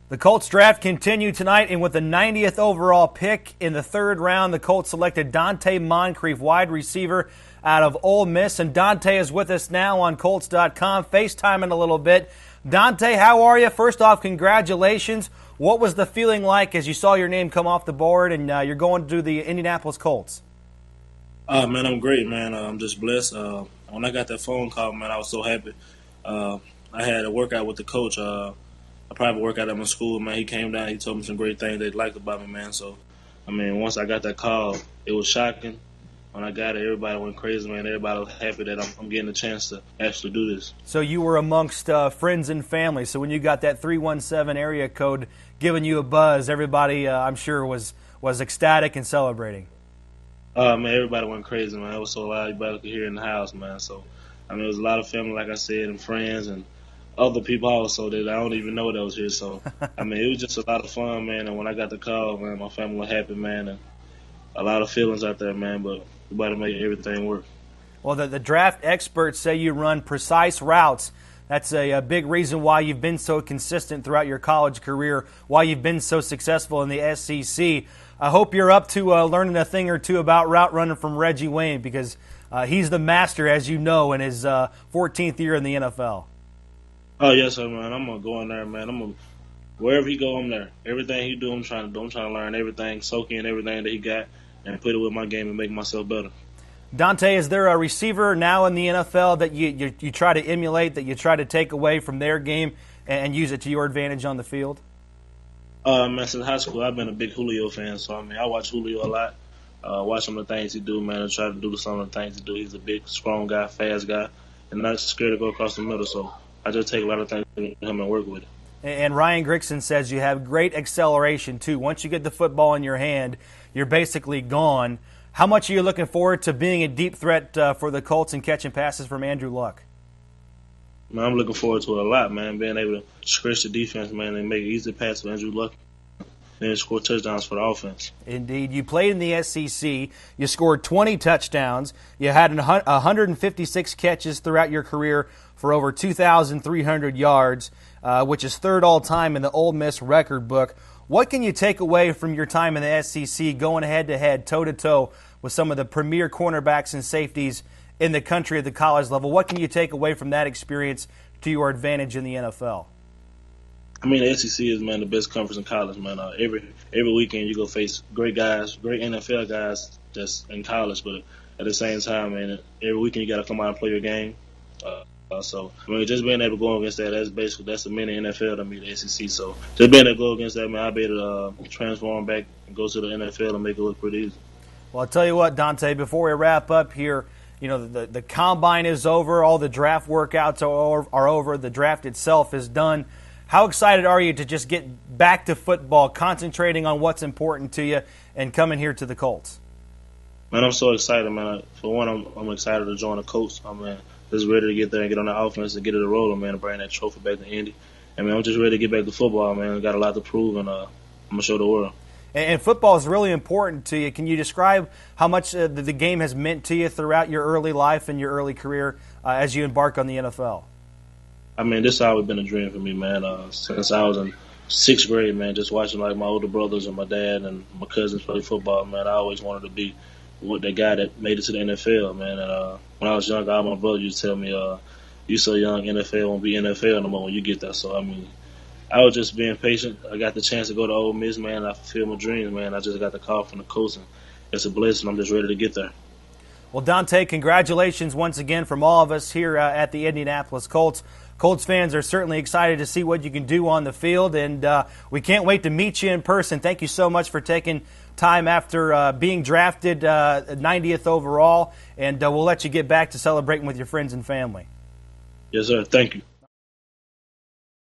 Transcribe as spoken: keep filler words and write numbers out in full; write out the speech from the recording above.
The Colts draft continued tonight, and with the ninetieth overall pick in the third round, the Colts selected Donte Moncrief, wide receiver out of Ole Miss. And Donte is with us now on Colts dot com, FaceTiming a little bit. Donte, how are you? First off, congratulations. What was the feeling like as you saw your name come off the board and uh, you're going to the Indianapolis Colts? Uh, man, I'm great, man. Uh, I'm just blessed. Uh, when I got that phone call, man, I was so happy. Uh, I had a workout with the coach. Uh, a private workout at my school, man. He came down. He told me some great things they liked about me, man. So, I mean, once I got that call, it was shocking. When I got it, everybody went crazy, man. Everybody was happy that I'm, I'm getting a chance to actually do this. So you were amongst uh, friends and family. So when you got that three one seven area code giving you a buzz, everybody, uh, I'm sure, was was ecstatic and celebrating. Uh, man, everybody went crazy, man. It was so loud, everybody could hear it in the house, man. So, I mean, it was a lot of family, like I said, and friends, and other people also that I don't even know that was here. So, I mean, it was just a lot of fun, man. And when I got the call, man, my family was happy, man. And a lot of feelings out there, man, but we about to make everything work. Well, the, the draft experts say you run precise routes. That's a, a big reason why you've been so consistent throughout your college career, why you've been so successful in the S E C. I hope you're up to uh, learning a thing or two about route running from Reggie Wayne, because uh, he's the master, as you know, in his uh, fourteenth year in the N F L. Oh, yes, sir, man. I'm going to go in there, man. I'm gonna, wherever he go, I'm there. Everything he do, I'm trying to do. I'm trying to learn everything, soak in everything that he got, and put it with my game and make myself better. Donte, is there a receiver now in the N F L that you, you, you try to emulate, that you try to take away from their game and, and use it to your advantage on the field? Uh, man, since high school, I've been a big Julio fan, so, I mean, I watch Julio a lot. Uh, watch some of the things he do, man, and try to do some of the things he do. He's a big, strong guy, fast guy, and not scared to go across the middle, so I just take a lot of things from him and work with it. And Ryan Grigson says you have great acceleration, too. Once you get the football in your hand, you're basically gone. How much are you looking forward to being a deep threat uh, for the Colts and catching passes from Andrew Luck? Man, I'm looking forward to it a lot, man, being able to scratch the defense, man, and make it easy pass for Andrew Luck and then score touchdowns for the offense. Indeed. You played in the S E C. You scored twenty touchdowns. You had one hundred fifty-six catches throughout your career for over two thousand three hundred yards, uh, which is third all-time in the Ole Miss record book. What can you take away from your time in the S E C, going head-to-head, toe-to-toe with some of the premier cornerbacks and safeties in the country at the college level? What can you take away from that experience to your advantage in the N F L? I mean, the S E C is, man, the best conference in college, man. Uh, every every weekend you go face great guys, great N F L guys that's in college, but at the same time, man, every weekend you got to come out and play your game. Uh, uh, so, I mean, just being able to go against that, that's basically, that's a mini N F L to me, the S E C. So, just being able to go against that, man, I'll be able to uh, transform back and go to the N F L and make it look pretty easy. Well, I'll tell you what, Donte, before we wrap up here, you know, the, the combine is over, all the draft workouts are, are over, the draft itself is done. How excited are you to just get back to football, concentrating on what's important to you, and coming here to the Colts? Man, I'm so excited, man. For one, I'm, I'm excited to join the Colts. I'm uh, just ready to get there and get on the offense and get it a rolling, man, and bring that trophy back to Indy. And, man, I'm just ready to get back to football, man. I got a lot to prove, and uh, I'm going to show the world. And, and football is really important to you. Can you describe how much uh, the, the game has meant to you throughout your early life and your early career uh, as you embark on the N F L? I mean, this has always been a dream for me, man. Uh, since I was in sixth grade, man, just watching like my older brothers and my dad and my cousins play football, man, I always wanted to be what the guy that made it to the N F L, man. And uh, when I was young, all my brothers used to tell me, uh, "You so young, N F L won't be N F L no more when you get there." So I mean, I was just being patient. I got the chance to go to Ole Miss, man. I fulfilled my dreams, man. I just got the call from the coach, and it's a blessing. I'm just ready to get there. Well, Donte, congratulations once again from all of us here uh, at the Indianapolis Colts. Colts fans are certainly excited to see what you can do on the field, and uh, we can't wait to meet you in person. Thank you so much for taking time after uh, being drafted uh, ninetieth overall, and uh, we'll let you get back to celebrating with your friends and family. Yes, sir. Thank you.